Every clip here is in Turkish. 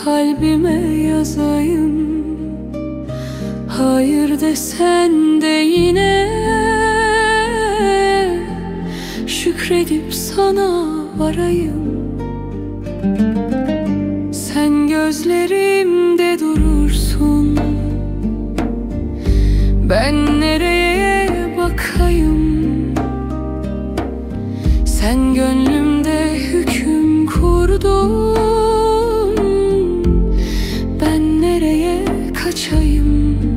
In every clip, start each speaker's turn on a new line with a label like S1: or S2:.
S1: kalbime yazayım. Hayır desen de yine şükredip sana varayım. Sen gözlerimde durursun, ben nereye bakayım? Sen gönlümde hüküm kurdun, ben nereye kaçayım?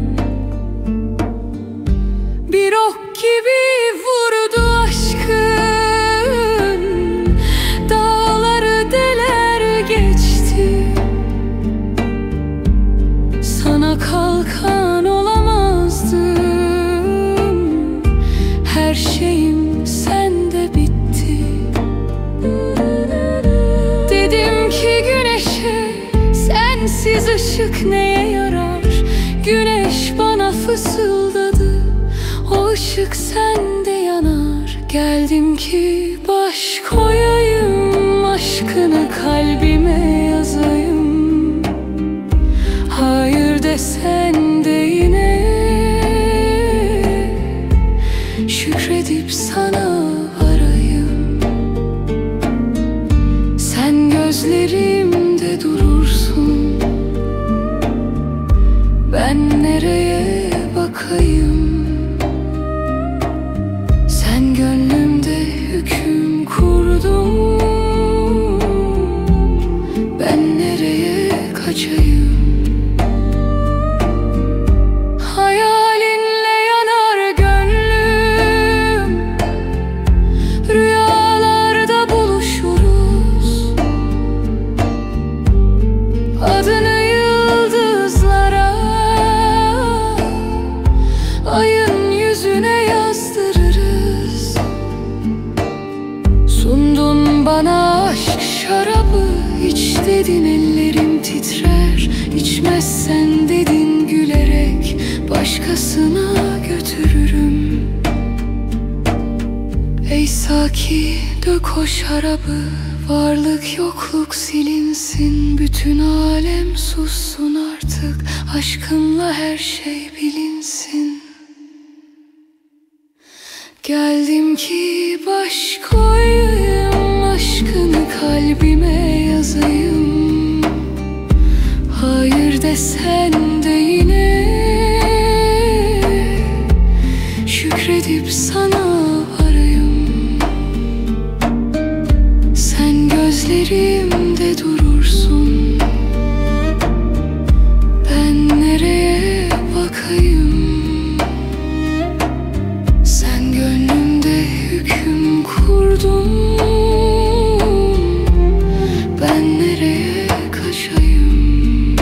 S1: Bir ok gibi vurdu aşkın, dağları deler geçti. Sana kalkan olamazdım, her şeyim sende bitti. Dedim ki güneşe, sensiz ışık neye yarar? Güneş bana fısıldadı, o ışık sende yanar. Geldim ki baş koyayım, aşkını kalbime yazayım. Hayır desen de yine şükredip sana varayım. Sen gözlerimde durursun, ben nereye bakayım? Sen gönlümde hüküm kurdun, ben nereye kaçayım? Hayalinle yanar gönlüm, rüyalarda buluşuruz. Adını yıldızlara, ayın yüzüne yazdırırız. Sundun bana aşk şarabı, iç dedin ellerim titrer. İçmezsen dedin gülerek, başkasına götürürüm. Ey Saki, dök o şarabı, varlık yokluk silinsin. Bütün alem sussun artık, aşkınla her şey bilinsin. Geldim ki baş koyayım, aşkını kalbime yazayım. Hayır desen de yine şükredip sana varayım. Sen gözlerimde durursun, ben nereye bakayım? Sen gönlümde hüküm kurdun, ben nereye kaçayım?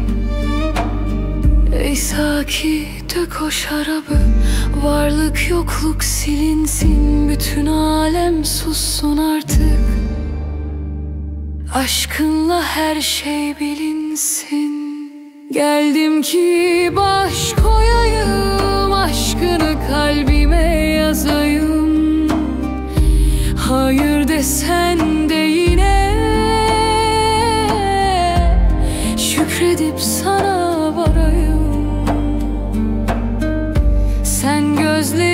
S1: Ey Saki, dök o şarabı, varlık yokluk silinsin. Bütün alem sussun artık, aşkınla her şey bilinsin. Geldim ki baş koyayım, aşkını kalbime yazayım. Hayır desen de yine şükredip sana varayım. Sen gözlerimde